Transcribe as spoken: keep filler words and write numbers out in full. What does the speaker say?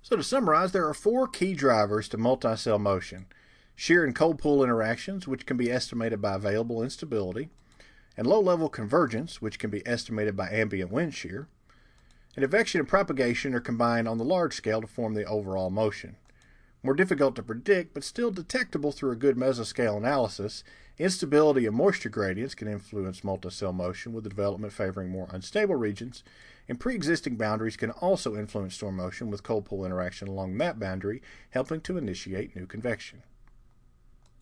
So to summarize, there are four key drivers to multi-cell motion: shear and cold pool interactions, which can be estimated by available instability, and low-level convergence, which can be estimated by ambient wind shear, and advection and propagation are combined on the large scale to form the overall motion. More difficult to predict, but still detectable through a good mesoscale analysis, instability and moisture gradients can influence multicell motion, with the development favoring more unstable regions, and pre-existing boundaries can also influence storm motion, with cold pool interaction along that boundary helping to initiate new convection.